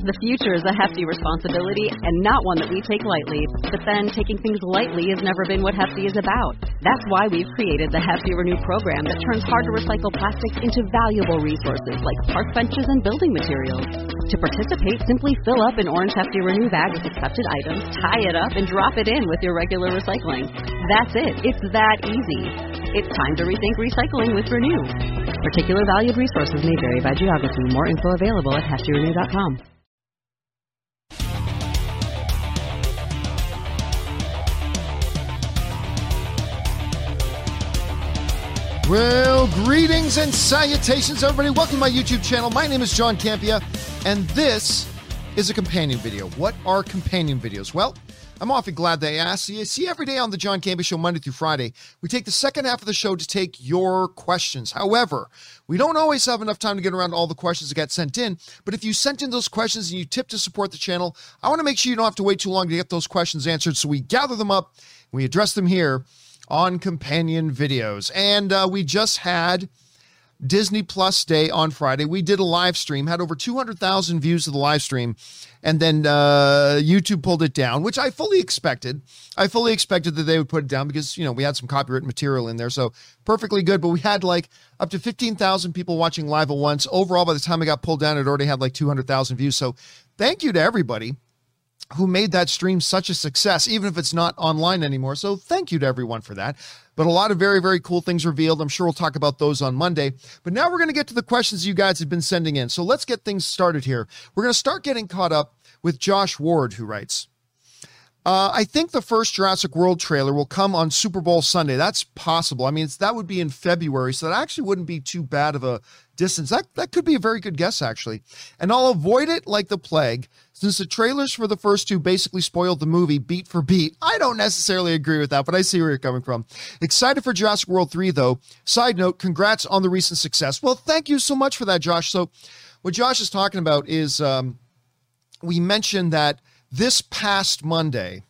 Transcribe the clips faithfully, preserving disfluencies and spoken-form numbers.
The future is a hefty responsibility and not one that we take lightly. But then taking things lightly has never been what Hefty is about. That's why we've created the Hefty Renew program that turns hard-to-recycle plastics into valuable resources like park benches and building materials. To participate, simply fill up an orange Hefty Renew bag with accepted items, tie it up, and drop it in with your regular recycling. That's it. It's that easy. It's time to rethink recycling with Renew. Particular valued resources may vary by geography. More info available at hefty renew dot com. Well, greetings and salutations, everybody. Welcome to my YouTube channel. My name is John Campea, and this is a companion video. What are companion videos? Well, I'm often glad they asked. You see, every day on the John Campea Show, Monday through Friday, we take the second half of the show to take your questions. However, we don't always have enough time to get around to all the questions that get sent in, but if you sent in those questions and you tip to support the channel, I want to make sure you don't have to wait too long to get those questions answered, so we gather them up, we address them here on companion videos. And uh, we just had Disney Plus Day on Friday. We did a live stream, had over two hundred thousand views of the live stream, and then uh, YouTube pulled it down, which I fully expected. I fully expected that they would put it down because, you know, we had some copyright material in there, so perfectly good. But we had like up to fifteen thousand people watching live at once. Overall, by the time it got pulled down, it already had like two hundred thousand views. So thank you to everybody who made that stream such a success, even if it's not online anymore. So thank you to everyone for that. But a lot of very, very cool things revealed. I'm sure we'll talk about those on Monday. But now we're going to get to the questions you guys have been sending in. So let's get things started here. We're going to start getting caught up with Josh Ward, who writes, uh, I think the first Jurassic World trailer will come on Super Bowl Sunday. That's possible. I mean, it's, that would be in February, so that actually wouldn't be too bad of a distance. That, that could be a very good guess, actually. And I'll avoid it like the plague, since the trailers for the first two basically spoiled the movie beat for beat. I don't necessarily agree with that, but I see where you're coming from. Excited for Jurassic World three, though. Side note, congrats on the recent success. Well, thank you so much for that, Josh. So what Josh is talking about is um, we mentioned that this past Monday,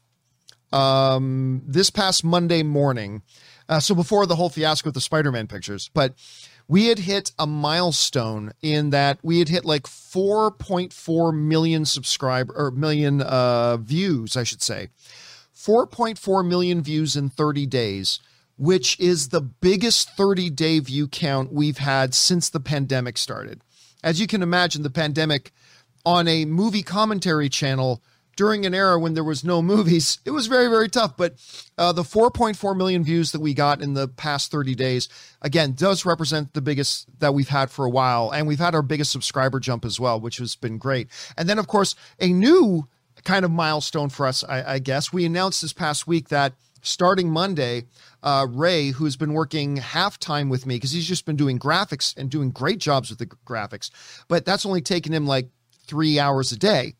um, this past Monday morning, uh, so before the whole fiasco with the Spider-Man pictures, but we had hit a milestone in that we had hit like four point four million subscriber or million uh, views, I should say. four point four million views in thirty days, which is the biggest thirty-day view count we've had since the pandemic started. As you can imagine, the pandemic on a movie commentary channel during an era when there was no movies, it was very, very tough. But uh, the four point four million views that we got in the past thirty days, again, does represent the biggest that we've had for a while. And we've had our biggest subscriber jump as well, which has been great. And then, of course, a new kind of milestone for us, I, I guess. We announced this past week that starting Monday, uh, Ray, who's been working half-time with me, because he's just been doing graphics and doing great jobs with the graphics, but that's only taken him like three hours a day.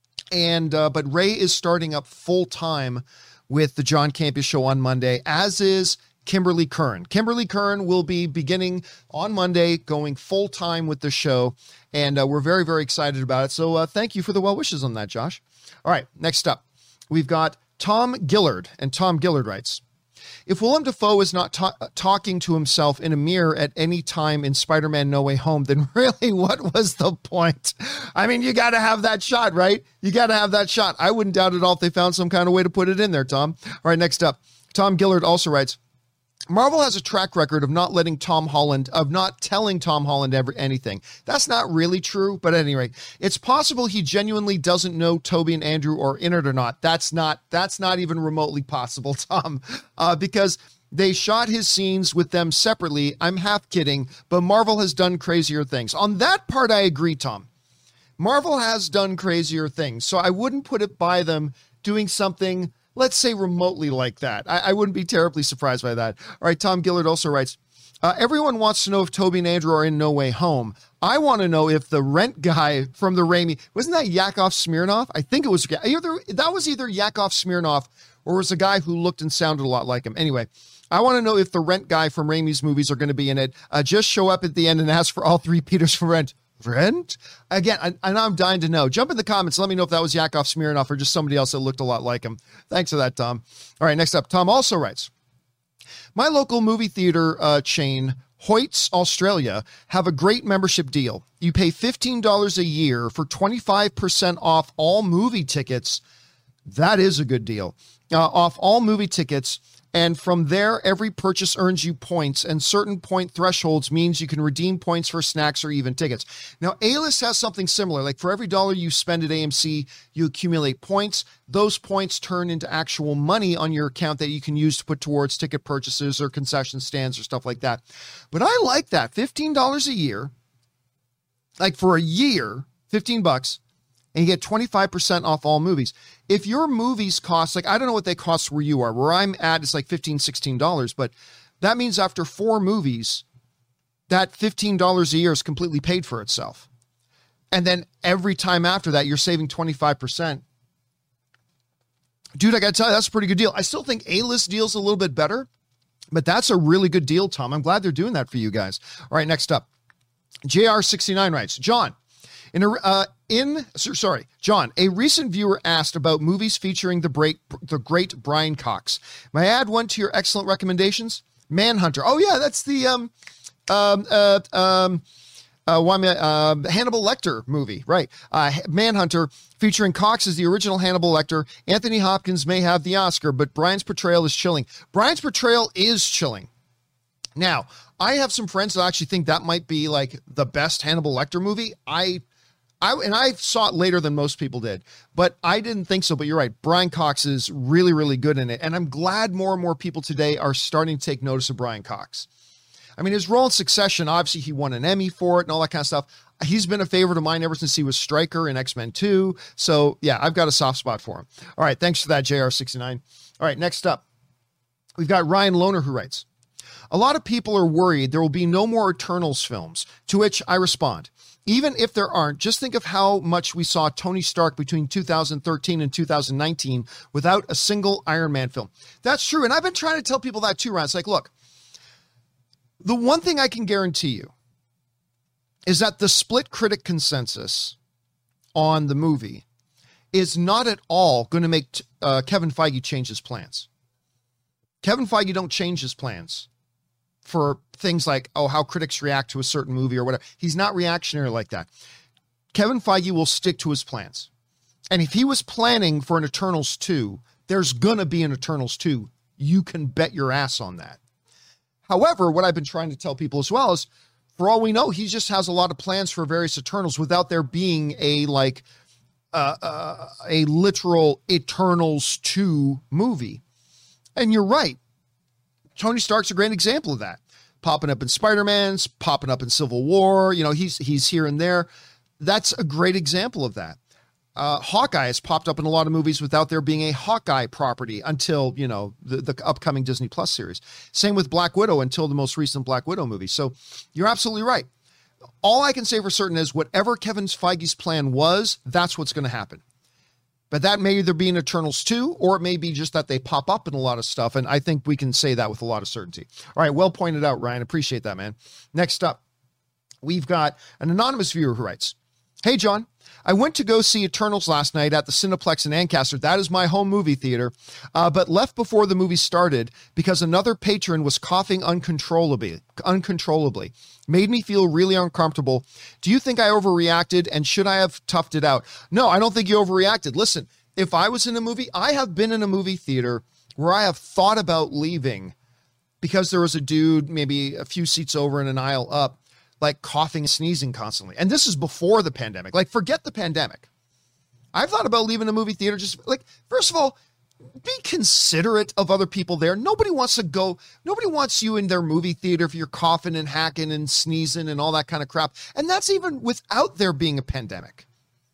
And, uh, but Ray is starting up full time with the John Campea Show on Monday, as is Kimberly Kern. Kimberly Kern will be beginning on Monday, going full time with the show. And uh, we're very, very excited about it. So uh, thank you for the well wishes on that, Josh. All right, next up, we've got Tom Gillard. And Tom Gillard writes, if Willem Dafoe is not ta- talking to himself in a mirror at any time in Spider-Man No Way Home, then really, what was the point? I mean, you got to have that shot, right? You got to have that shot. I wouldn't doubt at all if they found some kind of way to put it in there, Tom. All right, next up, Tom Gillard also writes, Marvel has a track record of not letting Tom Holland, of not telling Tom Holland ever anything. That's not really true, but at any rate, it's possible he genuinely doesn't know Toby and Andrew are in it or not. That's not, that's not even remotely possible, Tom, uh, because they shot his scenes with them separately. I'm half kidding, but Marvel has done crazier things. On that part, I agree, Tom. Marvel has done crazier things, so I wouldn't put it by them doing something, let's say, remotely like that. I, I wouldn't be terribly surprised by that. All right, Tom Gillard also writes, uh, everyone wants to know if Toby and Andrew are in No Way Home. I want to know if the rent guy from the Raimi, wasn't that Yakov Smirnoff? I think it was, either, that was either Yakov Smirnoff or was a guy who looked and sounded a lot like him. Anyway, I want to know if the rent guy from Raimi's movies are going to be in it. Uh, just show up at the end and ask for all three Peters for rent. Rent? Again, I, I know I'm dying to know. Jump in the comments. Let me know if that was Yakov Smirnoff or just somebody else that looked a lot like him. Thanks for that, Tom. All right, next up, Tom also writes, my local movie theater uh, chain Hoyts Australia have a great membership deal. You pay fifteen dollars a year for twenty-five percent off all movie tickets. That is a good deal. Uh, off all movie tickets. And from there, every purchase earns you points, and certain point thresholds means you can redeem points for snacks or even tickets. Now, A-List has something similar. Like for every dollar you spend at A M C, you accumulate points. Those points turn into actual money on your account that you can use to put towards ticket purchases or concession stands or stuff like that. But I like that. fifteen dollars a year, like for a year, fifteen bucks. And you get twenty-five percent off all movies. If your movies cost, like, I don't know what they cost where you are. Where I'm at, it's like fifteen dollars, sixteen dollars. But that means after four movies, that fifteen dollars a year is completely paid for itself. And then every time after that, you're saving twenty-five percent. Dude, I got to tell you, that's a pretty good deal. I still think A-List deal's a little bit better, but that's a really good deal, Tom. I'm glad they're doing that for you guys. All right, next up. J R sixty-nine writes, John, In a, uh, in sorry, John, a recent viewer asked about movies featuring the great, the great Brian Cox. May I add one to your excellent recommendations? Manhunter. Oh yeah, that's the um, um, uh, um, uh, uh, Hannibal Lecter movie, right? Uh, Manhunter, featuring Cox as the original Hannibal Lecter. Anthony Hopkins may have the Oscar, but Brian's portrayal is chilling. Brian's portrayal is chilling. Now, I have some friends that actually think that might be like the best Hannibal Lecter movie. I. I, and I saw it later than most people did, but I didn't think so. But you're right. Brian Cox is really, really good in it. And I'm glad more and more people today are starting to take notice of Brian Cox. I mean, his role in Succession, obviously he won an Emmy for it and all that kind of stuff. He's been a favorite of mine ever since he was Stryker in X-Men two. So yeah, I've got a soft spot for him. All right. Thanks for that, J R sixty-nine. All right. Next up, we've got Ryan Lohner, who writes, a lot of people are worried there will be no more Eternals films, to which I respond, even if there aren't, just think of how much we saw Tony Stark between two thousand thirteen and two thousand nineteen without a single Iron Man film. That's true. And I've been trying to tell people that too, Ryan. It's like, look, the one thing I can guarantee you is that the split critic consensus on the movie is not at all going to make uh, Kevin Feige change his plans. Kevin Feige don't change his plans for things like, oh, how critics react to a certain movie or whatever. He's not reactionary like that. Kevin Feige will stick to his plans. And if he was planning for an Eternals two, there's going to be an Eternals two. You can bet your ass on that. However, what I've been trying to tell people as well is, for all we know, he just has a lot of plans for various Eternals without there being a, like, uh, uh, a literal Eternals two movie. And you're right. Tony Stark's a great example of that. Popping up in Spider-Man's, popping up in Civil War. You know, he's he's here and there. That's a great example of that. Uh, Hawkeye has popped up in a lot of movies without there being a Hawkeye property until, you know, the, the upcoming Disney Plus series. Same with Black Widow until the most recent Black Widow movie. So you're absolutely right. All I can say for certain is whatever Kevin Feige's plan was, that's what's going to happen. But that may either be an Eternals two, or it may be just that they pop up in a lot of stuff. And I think we can say that with a lot of certainty. All right. Well pointed out, Ryan. Appreciate that, man. Next up, we've got an anonymous viewer who writes, hey, John, I went to go see Eternals last night at the Cineplex in Ancaster. That is my home movie theater, uh, but left before the movie started because another patron was coughing uncontrollably, uncontrollably. Made me feel really uncomfortable. Do you think I overreacted, and should I have toughed it out? No, I don't think you overreacted. Listen, if I was in a movie, I have been in a movie theater where I have thought about leaving because there was a dude maybe a few seats over in an aisle up, like coughing and sneezing constantly. And this is before the pandemic. Like, forget the pandemic. I've thought about leaving a movie theater just like, first of all, be considerate of other people there. Nobody wants to go, nobody wants you in their movie theater if you're coughing and hacking and sneezing and all that kind of crap. And that's even without there being a pandemic.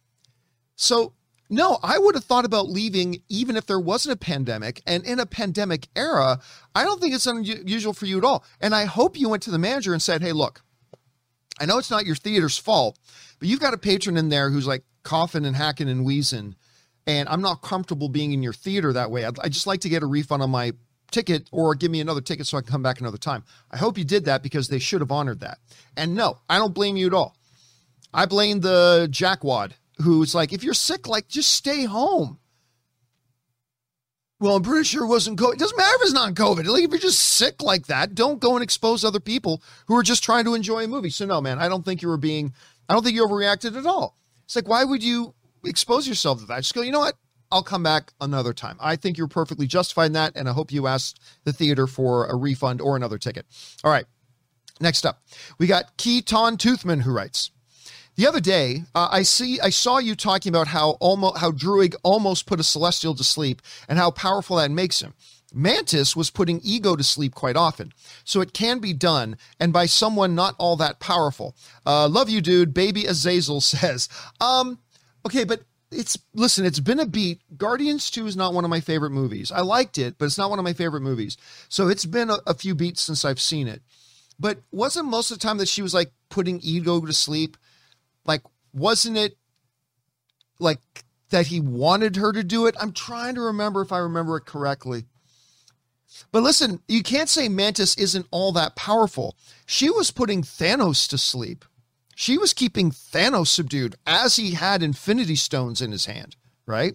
So no, I would have thought about leaving even if there wasn't a pandemic. And in a pandemic era, I don't think it's unusual for you at all. And I hope you went to the manager and said, hey, look, I know it's not your theater's fault, but you've got a patron in there who's like coughing and hacking and wheezing, and I'm not comfortable being in your theater that way. I'd, I'd just like to get a refund on my ticket, or give me another ticket so I can come back another time. I hope you did that, because they should have honored that. And no, I don't blame you at all. I blame the jackwad who's like, if you're sick, like, just stay home. well, I'm pretty sure it wasn't COVID. It doesn't matter if it's not COVID. Like, if you're just sick like that, don't go and expose other people who are just trying to enjoy a movie. So no, man, I don't think you were being, I don't think you overreacted at all. It's like, why would you expose yourself to that? Just go, you know what? I'll come back another time. I think you're perfectly justified in that, and I hope you asked the theater for a refund or another ticket. All right, next up, we got Keaton Toothman, who writes, the other day, uh, I see I saw you talking about how almost how Druig almost put a Celestial to sleep and how powerful that makes him. Mantis was putting Ego to sleep quite often, so it can be done, and by someone not all that powerful. Uh, love you, dude. Baby Azazel says. Um, okay, but it's, listen, it's been a beat. Guardians two is not one of my favorite movies. I liked it, but it's not one of my favorite movies. So it's been a, a few beats since I've seen it. But wasn't most of the time that she was like putting Ego to sleep? Like, wasn't it like that he wanted her to do it? I'm trying to remember if I remember it correctly. But listen, you can't say Mantis isn't all that powerful. She was putting Thanos to sleep. She was keeping Thanos subdued as he had Infinity Stones in his hand, right?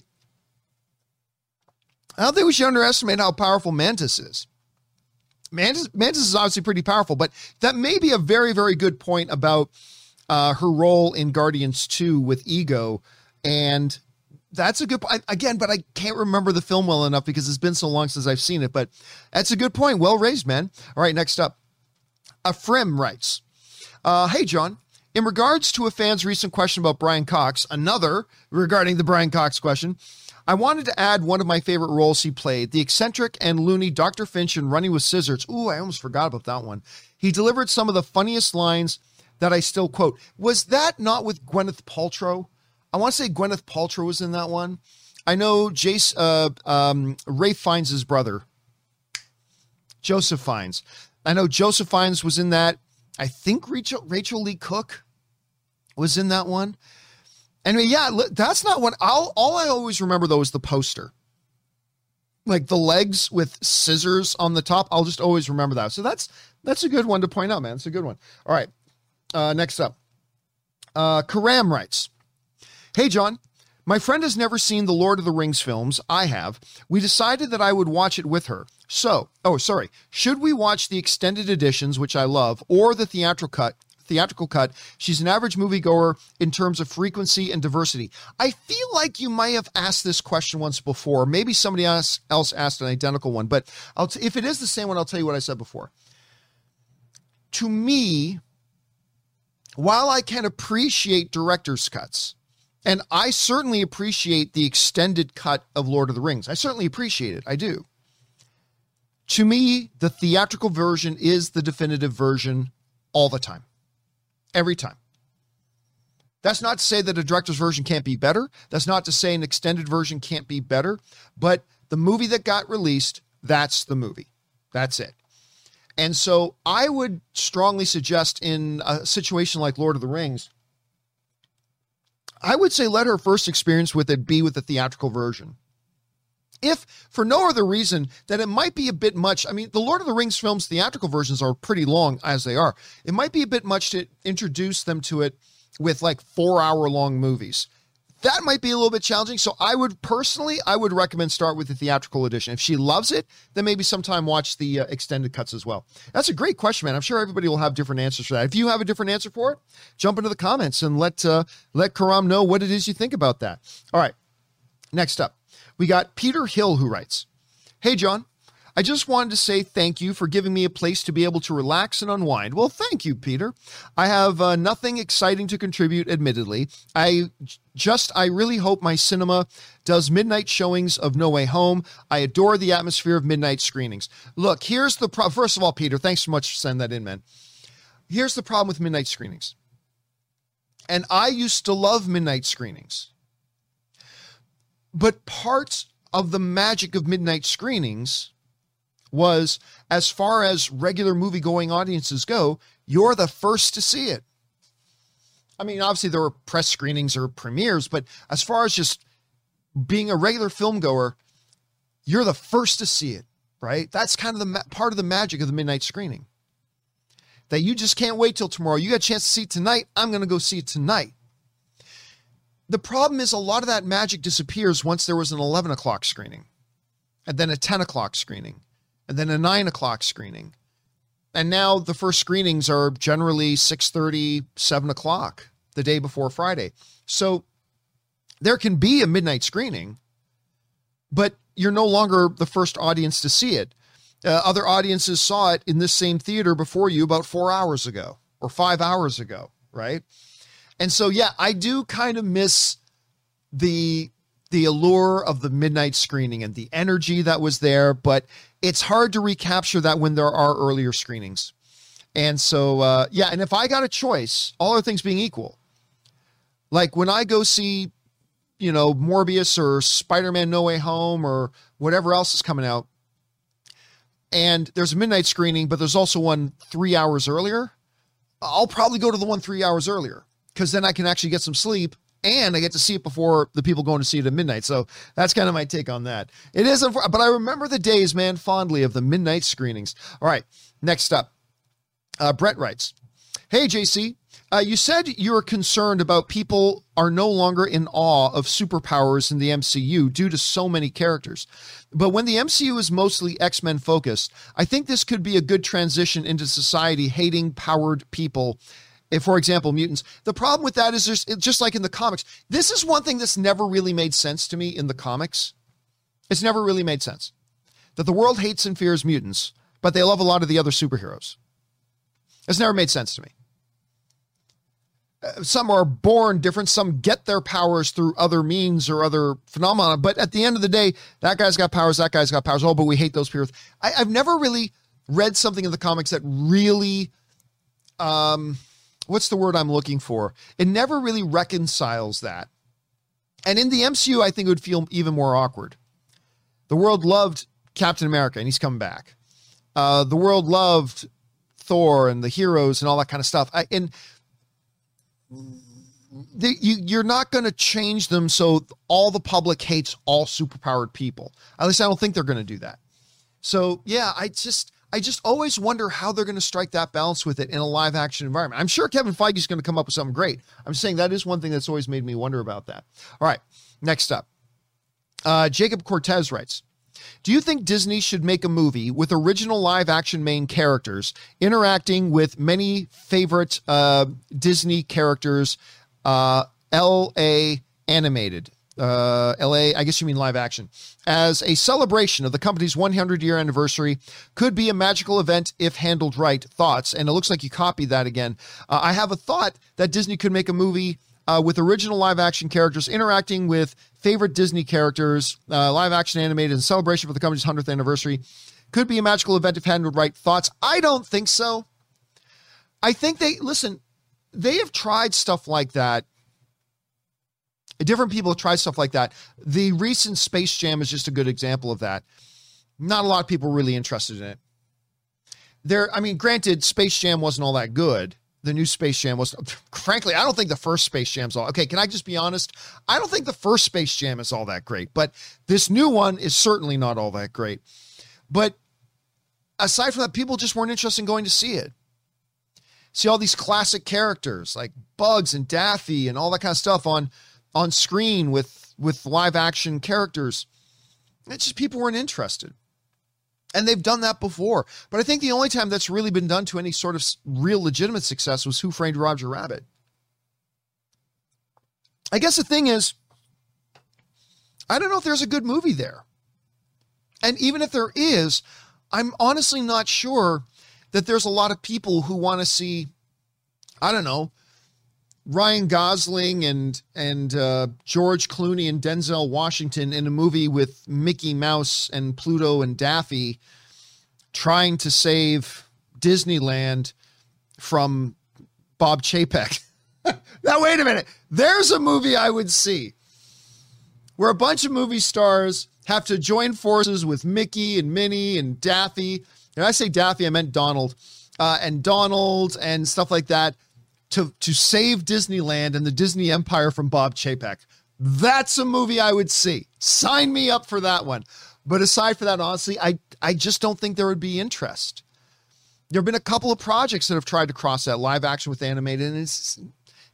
I don't think we should underestimate how powerful Mantis is. Mantis, Mantis is obviously pretty powerful, but that may be a very, very good point about uh, her role in Guardians two with Ego. And that's a good point. Again, but I can't remember the film well enough because it's been so long since I've seen it, but that's a good point. Well raised, man. All right, next up. Afrim writes, uh, hey, John, in regards to a fan's recent question about Brian Cox, another regarding the Brian Cox question, I wanted to add one of my favorite roles he played, the eccentric and loony Doctor Finch in Running with Scissors. Ooh, I almost forgot about that one. He delivered some of the funniest lines that I still quote. Was that not with Gwyneth Paltrow? I want to say Gwyneth Paltrow was in that one. I know Jace, uh, um, Ralph Fiennes' brother, Joseph Fiennes. I know Joseph Fiennes was in that. I think Rachel, Rachel Lee Cook was in that one. Anyway, yeah, that's not one. I'll, all I always remember, though, is the poster. Like the legs with scissors on the top. I'll just always remember that. So that's that's a good one to point out, man. It's a good one. All right. Uh, next up. Uh, Karam writes, hey, John, my friend has never seen the Lord of the Rings films. I have. We decided that I would watch it with her. So, oh, sorry. Should we watch the extended editions, which I love, or the theatrical cut? theatrical cut? She's an average moviegoer in terms of frequency and diversity. I feel like you might have asked this question once before. Maybe somebody else, else asked an identical one, but I'll t- if it is the same one, I'll tell you what I said before. To me, while I can appreciate director's cuts, and I certainly appreciate the extended cut of Lord of the Rings, I certainly appreciate it. I do. To me, the theatrical version is the definitive version all the time. Every time. That's not to say that a director's version can't be better. That's not to say an extended version can't be better. But the movie that got released, that's the movie. That's it. And so I would strongly suggest in a situation like Lord of the Rings, I would say let her first experience with it be with the theatrical version. If for no other reason that it might be a bit much. I mean, the Lord of the Rings films theatrical versions are pretty long as they are. It might be a bit much to introduce them to it with like four hour long movies. That might be a little bit challenging. So I would personally, I would recommend start with the theatrical edition. If she loves it, then maybe sometime watch the uh, extended cuts as well. That's a great question, man. I'm sure everybody will have different answers for that. If you have a different answer for it, jump into the comments and let, uh, let Karam know what it is you think about that. All right. Next up. We got Peter Hill who writes, hey, John, I just wanted to say thank you for giving me a place to be able to relax and unwind. Well, thank you, Peter. I have uh, nothing exciting to contribute, admittedly. I just, I really hope my cinema does midnight showings of No Way Home. I adore the atmosphere of midnight screenings. Look, here's the problem. First of all, Peter, thanks so much for sending that in, man. Here's the problem with midnight screenings. And I used to love midnight screenings. But part of the magic of midnight screenings was, as far as regular movie-going audiences go, you're the first to see it. I mean, obviously there were press screenings or premieres, but as far as just being a regular film goer, you're the first to see it, right? That's kind of the ma- part of the magic of the midnight screening. That you just can't wait till tomorrow. You got a chance to see it tonight. I'm going to go see it tonight. The problem is a lot of that magic disappears once there was an eleven o'clock screening. and then a ten o'clock screening, and then a nine o'clock screening. And now the first screenings are generally six thirty, seven o'clock the day before Friday. So there can be a midnight screening, but you're no longer the first audience to see it. Uh, other audiences saw it in this same theater before you about four hours ago or five hours ago, right? And so, yeah, I do kind of miss the the allure of the midnight screening and the energy that was there, but it's hard to recapture that when there are earlier screenings. And so, uh, yeah, and if I got a choice, all other things being equal, like when I go see, you know, Morbius or Spider-Man No Way Home or whatever else is coming out, and there's a midnight screening, but there's also one three hours earlier, I'll probably go to the one three hours earlier because then I can actually get some sleep and I get to see it before the people going to see it at midnight. So that's kind of my take on that. It is, but I remember the days, man, fondly of the midnight screenings. All right, next up, uh, Brett writes, "Hey, J C, uh, you said you were concerned about people are no longer in awe of superpowers in the M C U due to so many characters. But when the M C U is mostly X-Men focused, I think this could be a good transition into society hating powered people. If, for example, mutants." The problem with that is there's just like in the comics. This is one thing that's never really made sense to me in the comics. It's never really made sense that the world hates and fears mutants, but they love a lot of the other superheroes. It's never made sense to me. Uh, some are born different. Some get their powers through other means or other phenomena. But at the end of the day, that guy's got powers. That guy's got powers. Oh, but we hate those people. I, I've never really read something in the comics that really, um, what's the word I'm looking for? It never really reconciles that. And in the M C U, I think it would feel even more awkward. The world loved Captain America, and he's coming back. Uh, the world loved Thor and the heroes and all that kind of stuff. I, and the, you, you're not going to change them so all the public hates all superpowered people. At least I don't think they're going to do that. So, yeah, I just... I just always wonder how they're going to strike that balance with it in a live action environment. I'm sure Kevin Feige is going to come up with something great. I'm saying that is one thing that's always made me wonder about that. All right, next up. Uh, Jacob Cortez writes, "Do you think Disney should make a movie with original live action main characters interacting with many favorite uh, Disney characters, uh, L A animated? Uh, L A, I guess you mean live action, as a celebration of the company's one hundred year anniversary. Could be a magical event if handled right. Thoughts?" And it looks like you copied that again. Uh, I have a thought that Disney could make a movie uh, with original live action characters interacting with favorite Disney characters, uh, live action animated in celebration for the company's one hundredth anniversary. Could be a magical event if handled right. Thoughts? I don't think so. I think they, listen, they have tried stuff like that. Different people have tried stuff like that. The recent Space Jam is just a good example of that. Not a lot of people really interested in it. There, I mean, granted, Space Jam wasn't all that good. The new Space Jam was, frankly, I don't think the first Space Jam's all, okay, can I just be honest? I don't think the first Space Jam is all that great, but this new one is certainly not all that great. But aside from that, people just weren't interested in going to see it. See all these classic characters like Bugs and Daffy and all that kind of stuff on on screen with, with live action characters. It's just people weren't interested. And they've done that before. But I think the only time that's really been done to any sort of real legitimate success was Who Framed Roger Rabbit. I guess the thing is, I don't know if there's a good movie there. And even if there is, I'm honestly not sure that there's a lot of people who want to see, I don't know, Ryan Gosling and and uh, George Clooney and Denzel Washington in a movie with Mickey Mouse and Pluto and Daffy trying to save Disneyland from Bob Chapek. Now, wait a minute. There's a movie I would see where a bunch of movie stars have to join forces with Mickey and Minnie and Daffy. And I say Daffy, I meant Donald. Uh, and Donald and stuff like that. To, to save Disneyland and the Disney Empire from Bob Chapek. That's a movie I would see. Sign me up for that one. But aside from that, honestly, I, I just don't think there would be interest. There have been a couple of projects that have tried to cross that live action with animated, and it's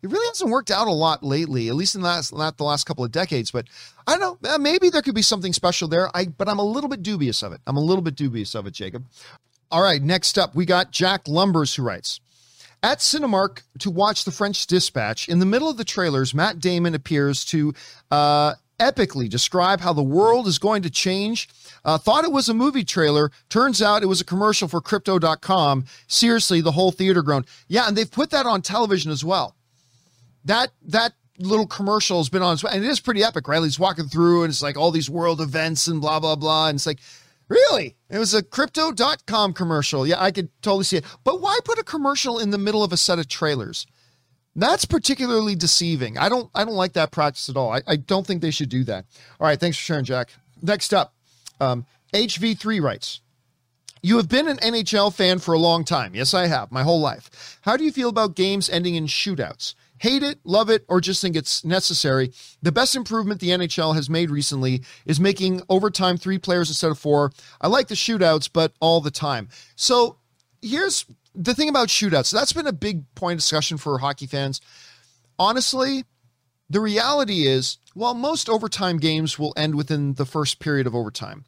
it really hasn't worked out a lot lately, at least in the last, not the last couple of decades. But I don't know, maybe there could be something special there. I, but I'm a little bit dubious of it. I'm a little bit dubious of it, Jacob. All right, next up, we got Jack Lumbers, who writes, at Cinemark to watch The French Dispatch, in the middle of the trailers, Matt Damon appears to uh, epically describe how the world is going to change. Uh, thought it was a movie trailer. Turns out it was a commercial for crypto dot com. Seriously, the whole theater groaned. Yeah, and they've put that on television as well. That that little commercial has been on, and it is pretty epic, right? He's walking through, and it's like all these world events and blah, blah, blah. And it's like, really? It was a crypto dot com commercial. Yeah, I could totally see it. But why put a commercial in the middle of a set of trailers? That's particularly deceiving. I don't I don't like that practice at all. I, I don't think they should do that. All right, thanks for sharing, Jack. Next up, um, H V three writes, you have been an N H L fan for a long time. Yes, I have, my whole life. How do you feel about games ending in shootouts? Hate it, love it, or just think it's necessary? The best improvement the N H L has made recently is making overtime three players instead of four. I like the shootouts, but all the time. So here's the thing about shootouts. That's been a big point of discussion for hockey fans. Honestly, the reality is, while most overtime games will end within the first period of overtime,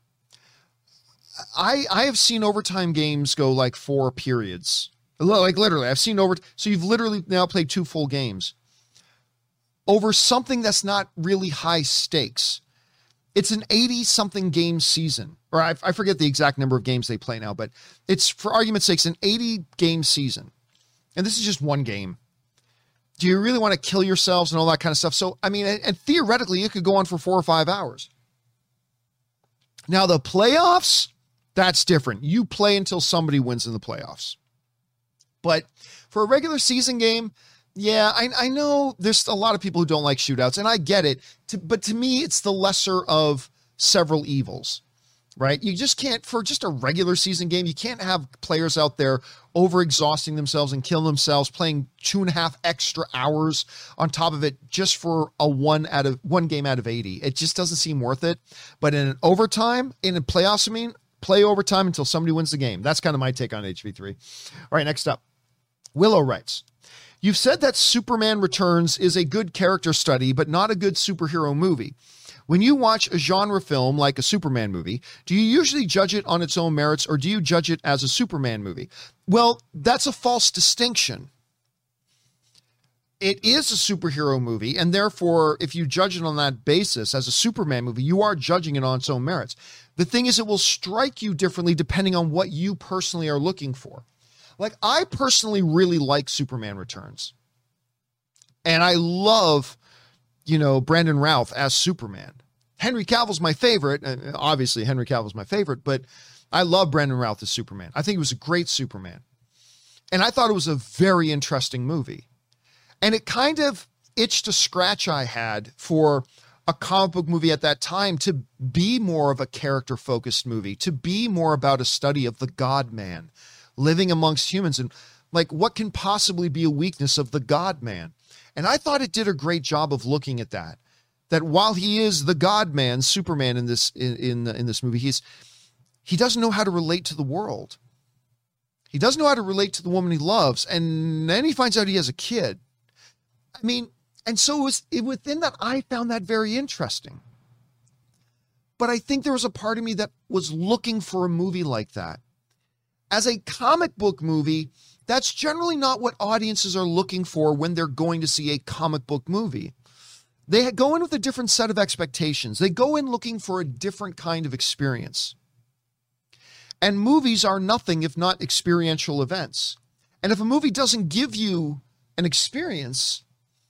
I, I have seen overtime games go like four periods. Like literally, I've seen over. So you've literally now played two full games over something that's not really high stakes. It's an eighty something game season, or I, I forget the exact number of games they play now, but it's, for argument's sake, an eighty game season. And this is just one game. Do you really want to kill yourselves and all that kind of stuff? So, I mean, and, and theoretically, it could go on for four or five hours. Now, the playoffs, that's different. You play until somebody wins in the playoffs. But for a regular season game, yeah, I, I know there's a lot of people who don't like shootouts, and I get it. To, but to me, it's the lesser of several evils, right? You just can't, for just a regular season game, you can't have players out there overexhausting themselves and killing themselves, playing two and a half extra hours on top of it just for a one out of one game out of eighty. It just doesn't seem worth it. But in an overtime, in a playoffs, I mean, play overtime until somebody wins the game. That's kind of my take on H V three. All right, next up. Willow writes, you've said that Superman Returns is a good character study, but not a good superhero movie. When you watch a genre film like a Superman movie, do you usually judge it on its own merits, or do you judge it as a Superman movie? Well, that's a false distinction. It is a superhero movie, and therefore, if you judge it on that basis as a Superman movie, you are judging it on its own merits. The thing is, it will strike you differently depending on what you personally are looking for. Like, I personally really like Superman Returns. And I love, you know, Brandon Routh as Superman. Henry Cavill's my favorite. Obviously, Henry Cavill's my favorite, but I love Brandon Routh as Superman. I think he was a great Superman. And I thought it was a very interesting movie. And it kind of itched a scratch I had for a comic book movie at that time to be more of a character-focused movie, to be more about a study of the God-man living amongst humans, and like, what can possibly be a weakness of the God-man? And I thought it did a great job of looking at that, that while he is the God-man, Superman in this, in, in, in this movie, he's, he doesn't know how to relate to the world. He doesn't know how to relate to the woman he loves. And then he finds out he has a kid. I mean, and so it was it, within that, I found that very interesting. But I think there was a part of me that was looking for a movie like that. As a comic book movie, that's generally not what audiences are looking for when they're going to see a comic book movie. They go in with a different set of expectations. They go in looking for a different kind of experience. And movies are nothing if not experiential events. And if a movie doesn't give you an experience,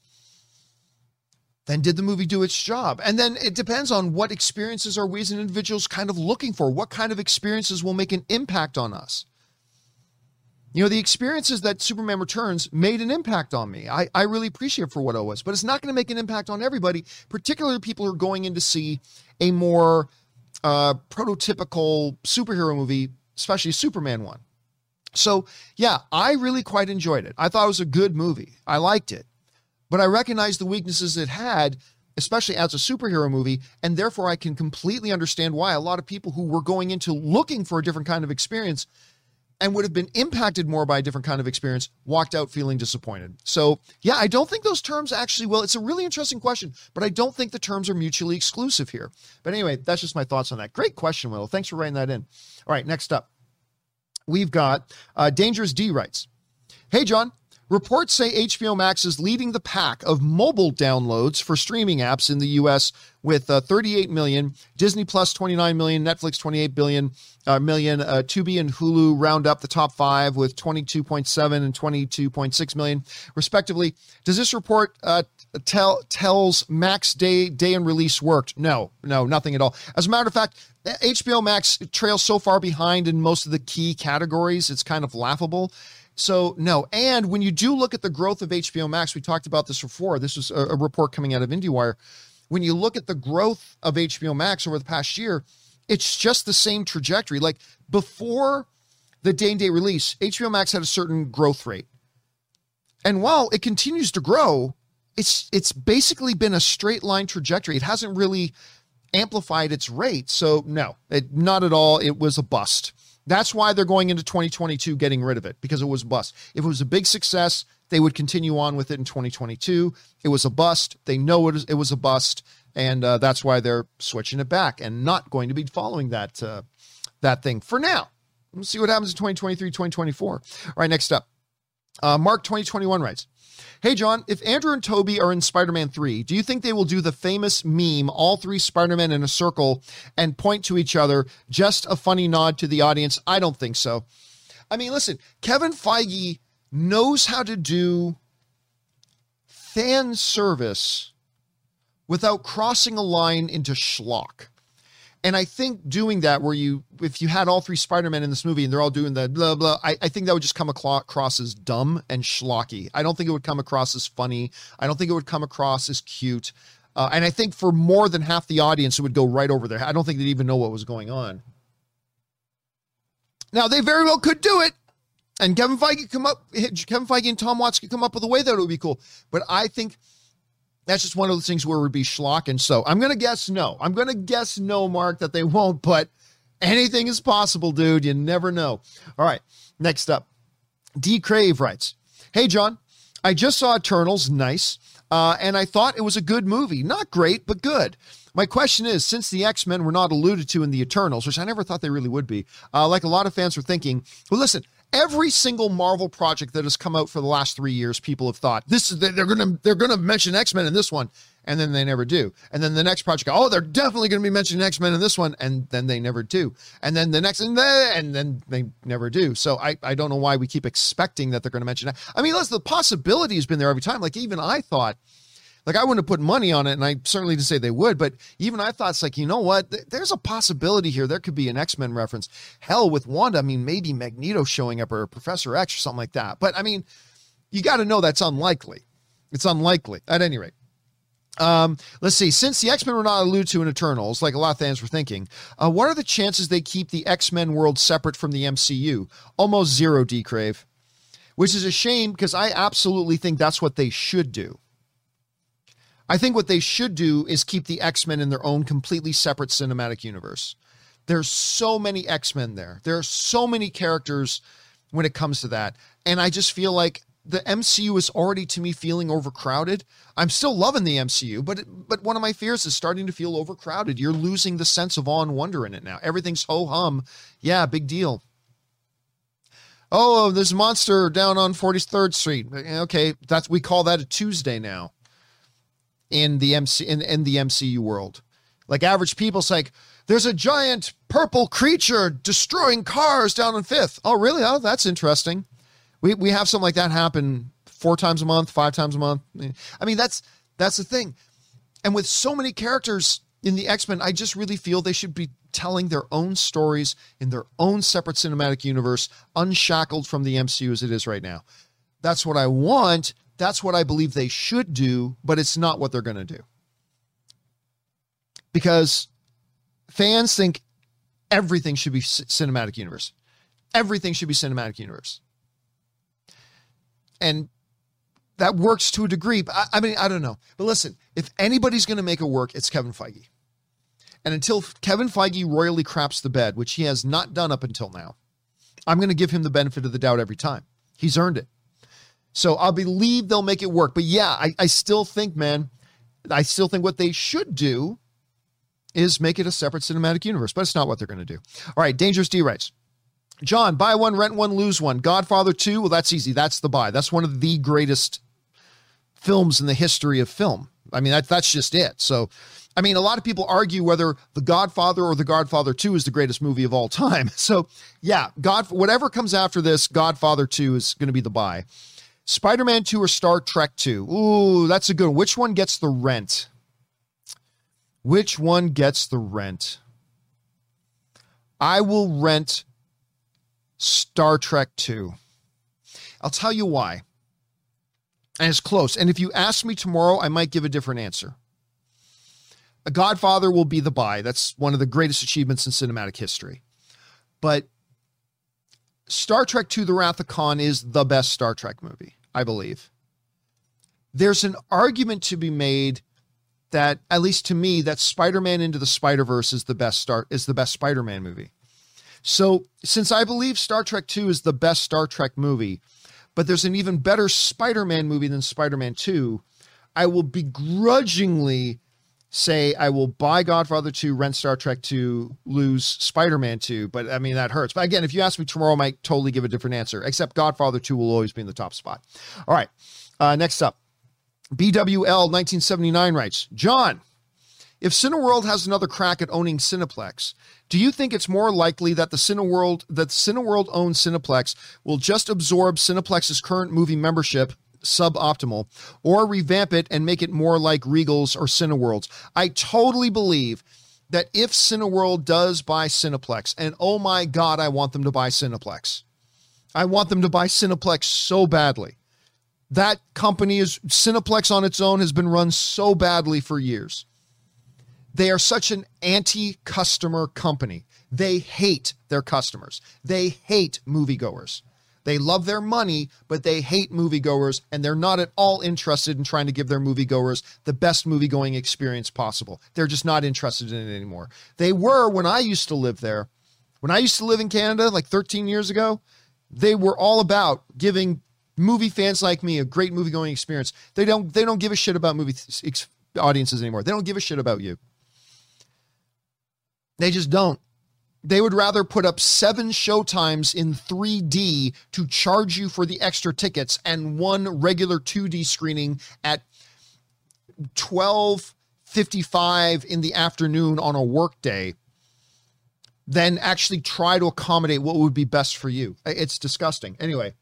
then did the movie do its job? And then it depends on what experiences are we as individuals kind of looking for. What kind of experiences will make an impact on us? You know, the experiences that Superman Returns made an impact on me. I, I really appreciate it for what it was, but it's not going to make an impact on everybody, particularly people who are going in to see a more uh, prototypical superhero movie, especially a Superman one. So yeah, I really quite enjoyed it. I thought it was a good movie. I liked it, but I recognized the weaknesses it had, especially as a superhero movie. And therefore I can completely understand why a lot of people who were going into looking for a different kind of experience and would have been impacted more by a different kind of experience, walked out feeling disappointed. So yeah, I don't think those terms actually will. It's a really interesting question, but I don't think the terms are mutually exclusive here. But anyway, that's just my thoughts on that. Great question, Will. Thanks for writing that in. All right, next up, we've got uh, Dangerous D writes, "Hey, John. Reports say H B O Max is leading the pack of mobile downloads for streaming apps in the U S with uh, thirty-eight million, Disney Plus twenty-nine million, Netflix twenty-eight billion, uh, million, uh, Tubi and Hulu round up the top five with twenty-two point seven and twenty-two point six million, respectively. Does this report uh, tell tells Max day day and release worked? No, no, nothing at all. As a matter of fact, H B O Max trails so far behind in most of the key categories, it's kind of laughable. So no. And when you do look at the growth of H B O Max, we talked about this before. This was a, a report coming out of IndieWire. When you look at the growth of H B O Max over the past year, it's just the same trajectory. Like before the day and date release, H B O Max had a certain growth rate. And while it continues to grow, it's, it's basically been a straight line trajectory. It hasn't really amplified its rate. So no, it, not at all. It was a bust. That's why they're going into twenty twenty-two getting rid of it, because it was a bust. If it was a big success, they would continue on with it in twenty twenty-two. It was a bust. They know it was, it was a bust, and uh, that's why they're switching it back and not going to be following that, uh, that thing for now. We'll see what happens in twenty twenty-three, twenty twenty-four. All right, next up. Uh, Mark twenty twenty-one writes, "Hey, John, if Andrew and Toby are in Spider-Man three, do you think they will do the famous meme, all three Spider-Men in a circle and point to each other? Just a funny nod to the audience? I don't think so." I mean, listen, Kevin Feige knows how to do fan service without crossing a line into schlock. And I think doing that, where you, if you had all three Spider-Men in this movie and they're all doing the blah, blah, I, I think that would just come across as dumb and schlocky. I don't think it would come across as funny. I don't think it would come across as cute. Uh, and I think for more than half the audience, it would go right over there. I don't think they'd even know what was going on. Now, they very well could do it. And Kevin Feige come up, Kevin Feige and Tom Watts could come up with a way that it would be cool. But I think that's just one of those things where it would be schlock. And so I'm going to guess no. I'm going to guess no, Mark, that they won't, but anything is possible, dude. You never know. All right, next up. D. Crave writes, "Hey, John, I just saw Eternals. Nice. Uh, and I thought it was a good movie. Not great, but good. My question is, since the X-Men were not alluded to in the Eternals, which I never thought they really would be, uh, like a lot of fans were thinking, well, listen, every single Marvel project that has come out for the last three years, people have thought this is, they're going to, they're going to mention X-Men in this one. And then they never do. And then the next project, oh, they're definitely going to be mentioning X-Men in this one. And then they never do. And then the next, and then, and then they never do. So I, I don't know why we keep expecting that they're going to mention that. I mean, listen, the possibility has been there every time. Like even I thought, like I wouldn't have put money on it, and I certainly didn't say they would, but even I thought it's like, you know what? There's a possibility here. There could be an X-Men reference. Hell, with Wanda, I mean, maybe Magneto showing up or Professor X or something like that. But I mean, you got to know that's unlikely. It's unlikely at any rate. Um, let's see. Since the X-Men were not alluded to in Eternals, like a lot of fans were thinking, uh, what are the chances they keep the X-Men world separate from the M C U? Almost zero, D. Crave, which is a shame because I absolutely think that's what they should do. I think what they should do is keep the X-Men in their own completely separate cinematic universe. There's so many X-Men there. There are so many characters when it comes to that. And I just feel like the M C U is already, to me, feeling overcrowded. I'm still loving the M C U, but but one of my fears is starting to feel overcrowded. You're losing the sense of awe and wonder in it now. Everything's ho-hum. Yeah, big deal. Oh, there's a monster down on forty-third Street. Okay, that's, we call that a Tuesday now. In the M C in, in the M C U world, like average people, it's like there's a giant purple creature destroying cars down on Fifth. Oh, really? Oh, that's interesting. We we have something like that happen four times a month, five times a month. I mean, that's that's the thing. And with so many characters in the X-Men, I just really feel they should be telling their own stories in their own separate cinematic universe, unshackled from the M C U as it is right now. That's what I want. That's what I believe they should do, but it's not what they're going to do. Because fans think everything should be c- cinematic universe. Everything should be cinematic universe. And that works to a degree. But I, I mean, I don't know. But listen, if anybody's going to make it work, it's Kevin Feige. And until Kevin Feige royally craps the bed, which he has not done up until now, I'm going to give him the benefit of the doubt every time. He's earned it. So I believe they'll make it work. But yeah, I, I still think, man, I still think what they should do is make it a separate cinematic universe, but it's not what they're going to do. All right, Dangerous D writes, John, buy one, rent one, lose one. Godfather two, well, that's easy. That's the buy. That's one of the greatest films in the history of film. I mean, that, that's just it. So, I mean, a lot of people argue whether The Godfather or The Godfather two is the greatest movie of all time. So, yeah, God, whatever comes after this, Godfather two is going to be the buy. Spider-Man two or Star Trek two? Ooh, that's a good one. Which one gets the rent? Which one gets the rent? I will rent Star Trek two. I'll tell you why. And it's close. And if you ask me tomorrow, I might give a different answer. A Godfather will be the buy. That's one of the greatest achievements in cinematic history. But Star Trek two, The Wrath of Khan is the best Star Trek movie, I believe. There's an argument to be made that, at least to me, that Spider-Man Into the Spider-Verse is the best Star is the best Spider-Man movie. So since I believe Star Trek two is the best Star Trek movie, but there's an even better Spider-Man movie than Spider-Man two, I will begrudgingly say I will buy Godfather two, rent Star Trek two, lose Spider-Man two. But I mean, that hurts. But again, if you ask me tomorrow, I might totally give a different answer, except Godfather two will always be in the top spot. All right. Uh, next up, B W L nineteen seventy-nine writes, John, if Cineworld has another crack at owning Cineplex, do you think it's more likely that the Cineworld, that Cineworld owned Cineplex will just absorb Cineplex's current movie membership, suboptimal, or revamp it and make it more like Regal's or Cineworld's? I totally believe that if Cineworld does buy Cineplex, and oh my God, I want them to buy Cineplex. I want them to buy Cineplex so badly. That company is, Cineplex on its own has been run so badly for years. They are such an anti-customer company. They hate their customers. They hate moviegoers. They love their money, but they hate moviegoers, and they're not at all interested in trying to give their moviegoers the best moviegoing experience possible. They're just not interested in it anymore. They were when I used to live there. When I used to live in Canada, like thirteen years ago, they were all about giving movie fans like me a great moviegoing experience. They don't, they don't give a shit about movie ex- audiences anymore. They don't give a shit about you. They just don't. They would rather put up seven showtimes in three D to charge you for the extra tickets and one regular two D screening at twelve fifty-five in the afternoon on a work day than actually try to accommodate what would be best for you. It's disgusting. Anyway,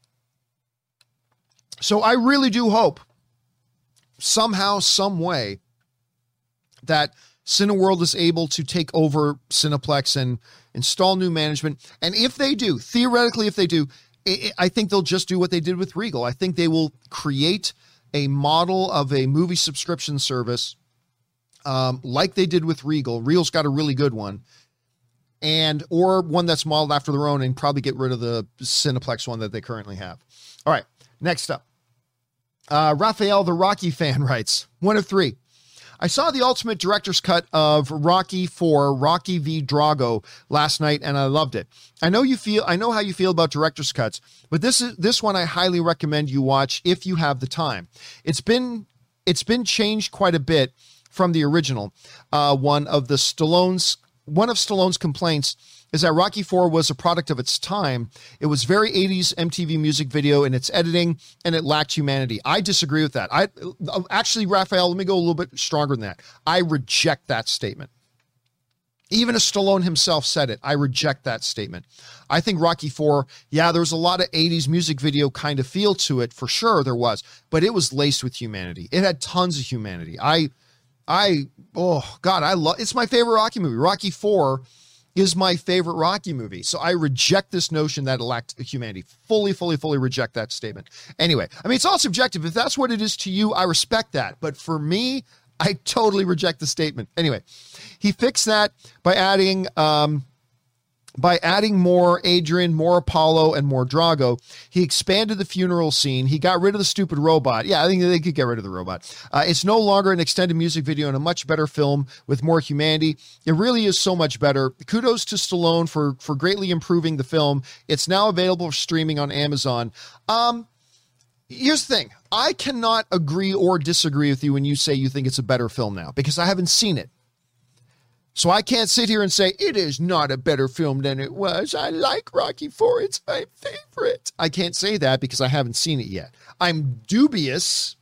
so I really do hope somehow, some way that Cineworld is able to take over Cineplex and install new management. And if they do, theoretically, if they do, I think they'll just do what they did with Regal. I think they will create a model of a movie subscription service um, like they did with Regal. Regal's got a really good one. And, or one that's modeled after their own, and probably get rid of the Cineplex one that they currently have. All right, next up. Uh, Raphael, the Rocky fan, writes, one of three. I saw the ultimate director's cut of Rocky four, Rocky v Drago last night, and I loved it. I know you feel, I know how you feel about director's cuts, but this is, this one I highly recommend you watch if you have the time. It's been, it's been changed quite a bit from the original. Uh, one of the Stallone's, one of Stallone's complaints is that Rocky four was a product of its time. It was very eighties M T V music video in its editing, and it lacked humanity. I disagree with that. I actually, Raphael, let me go a little bit stronger than that. I reject that statement. Even as Stallone himself said it, I reject that statement. I think Rocky four, yeah, there was a lot of eighties music video kind of feel to it, for sure there was, but it was laced with humanity. It had tons of humanity. I, I, oh God, I love, it's my favorite Rocky movie. Rocky four is my favorite Rocky movie. So I reject this notion that it lacked humanity. Fully, fully, fully reject that statement. Anyway, I mean, it's all subjective. If that's what it is to you, I respect that. But for me, I totally reject the statement. Anyway, he fixed that by adding um, by adding more Adrian, more Apollo, and more Drago. He expanded the funeral scene. He got rid of the stupid robot. Yeah, I think they could get rid of the robot. Uh, it's no longer an extended music video and a much better film with more humanity. It really is so much better. Kudos to Stallone for, for greatly improving the film. It's now available for streaming on Amazon. Um, here's the thing. I cannot agree or disagree with you when you say you think it's a better film now, because I haven't seen it. So I can't sit here and say, it is not a better film than it was. I like Rocky four. It's my favorite. I can't say that because I haven't seen it yet. I'm dubious.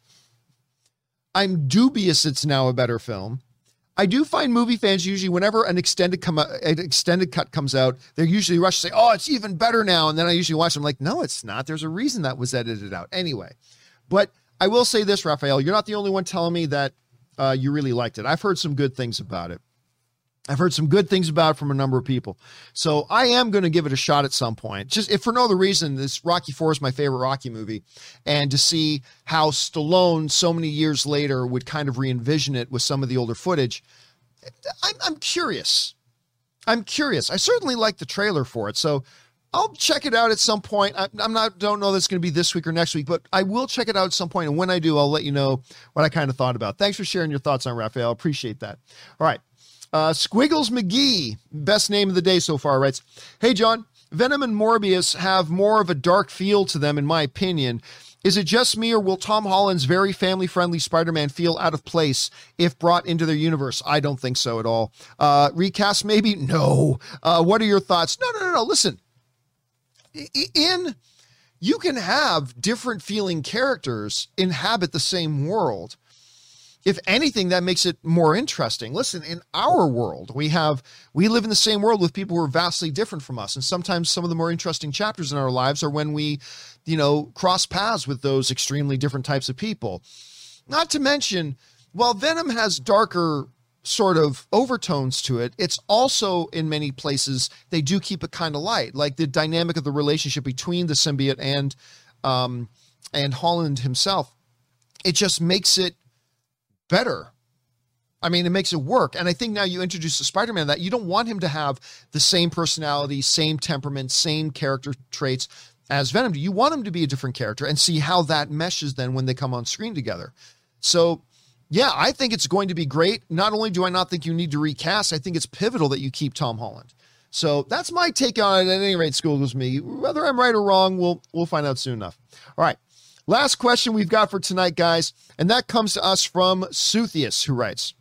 I'm dubious it's now a better film. I do find movie fans usually, whenever an extended come an extended cut comes out, they're usually rushed to say, oh, it's even better now. And then I usually watch them like, no, it's not. There's a reason that was edited out. Anyway, but I will say this, Raphael, you're not the only one telling me that uh, you really liked it. I've heard some good things about it. I've heard some good things about it from a number of people. So I am going to give it a shot at some point. Just if for no other reason, this Rocky four is my favorite Rocky movie. And to see how Stallone so many years later would kind of re-envision it with some of the older footage. I'm, I'm curious. I'm curious. I certainly like the trailer for it. So I'll check it out at some point. I, I'm not, don't know that it's going to be this week or next week, but I will check it out at some point. And when I do, I'll let you know what I kind of thought about. Thanks for sharing your thoughts on Raphael. Appreciate that. All right. Uh, Squiggles McGee, best name of the day so far, writes, hey, John, Venom and Morbius have more of a dark feel to them, in my opinion. Is it just me, or will Tom Holland's very family-friendly Spider-Man feel out of place if brought into their universe? I don't think so at all. Uh, recast maybe? No. Uh, what are your thoughts? No, no, no, no. Listen, in you can have different feeling characters inhabit the same world. If anything, that makes it more interesting. Listen, in our world, we have, we live in the same world with people who are vastly different from us. And sometimes some of the more interesting chapters in our lives are when we, you know, cross paths with those extremely different types of people. Not to mention, while Venom has darker sort of overtones to it, it's also in many places, they do keep it kind of light. Like the dynamic of the relationship between the symbiote and, um, and Holland himself. It just makes it better. I mean, it makes it work. And I think now you introduce the Spider-Man that you don't want him to have the same personality, same temperament, same character traits as Venom. You want him to be a different character and see how that meshes then when they come on screen together. So yeah, I think it's going to be great. Not only do I not think you need to recast, I think it's pivotal that you keep Tom Holland. So that's my take on it. At any rate, school with me. Whether I'm right or wrong, we'll, we'll find out soon enough. All right. Last question we've got for tonight, guys, and that comes to us from Suthius, who writes,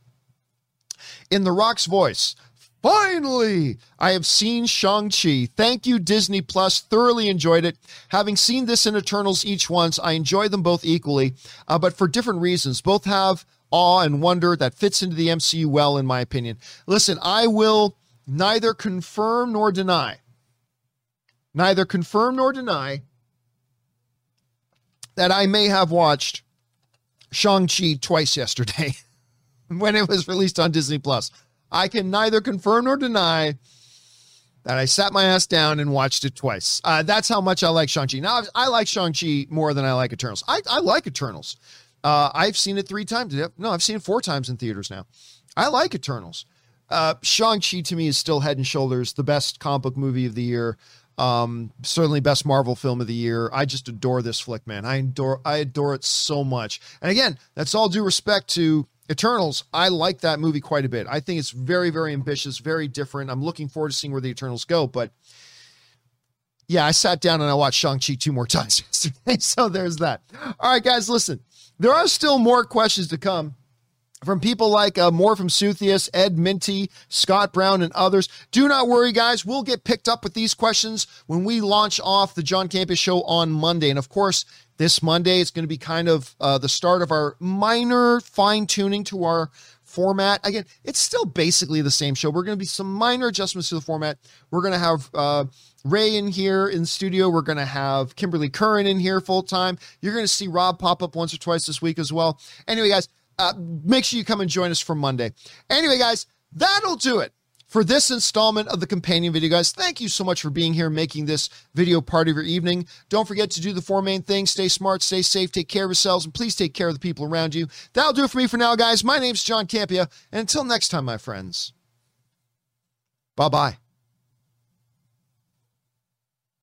in The Rock's voice, finally, I have seen Shang-Chi. Thank you, Disney Plus. Thoroughly enjoyed it. Having seen this and Eternals each once, I enjoy them both equally, uh, but for different reasons. Both have awe and wonder that fits into the M C U well, in my opinion. Listen, I will neither confirm nor deny, neither confirm nor deny that I may have watched Shang-Chi twice yesterday when it was released on Disney Plus. I can neither confirm nor deny that I sat my ass down and watched it twice. Uh, that's how much I like Shang-Chi. Now, I like Shang-Chi more than I like Eternals. I, I like Eternals. Uh, I've seen it three times. No, I've seen it four times in theaters now. I like Eternals. Uh, Shang-Chi to me is still head and shoulders the best comic book movie of the year. Um, certainly best Marvel film of the year. I just adore this flick, man. I adore, I adore it so much. And again, that's all due respect to Eternals. I like that movie quite a bit. I think it's very, very ambitious, very different. I'm looking forward to seeing where the Eternals go, but yeah, I sat down and I watched Shang-Chi two more times yesterday. So there's that. All right, guys, listen, there are still more questions to come from people like uh, more from Suthius, Ed Minty, Scott Brown, and others. Do not worry, guys. We'll get picked up with these questions when we launch off the John Campea Show on Monday. And of course, this Monday is going to be kind of uh, the start of our minor fine-tuning to our format. Again, it's still basically the same show. We're going to be some minor adjustments to the format. We're going to have uh, Ray in here in the studio. We're going to have Kimberly Curran in here full-time. You're going to see Rob pop up once or twice this week as well. Anyway, guys, Uh, make sure you come and join us for Monday. Anyway, guys, that'll do it for this installment of the companion video, guys. Thank you so much for being here, making this video part of your evening. Don't forget to do the four main things. Stay smart, stay safe, take care of yourselves, and please take care of the people around you. That'll do it for me for now, guys. My name's John Campea, and until next time, my friends, bye-bye.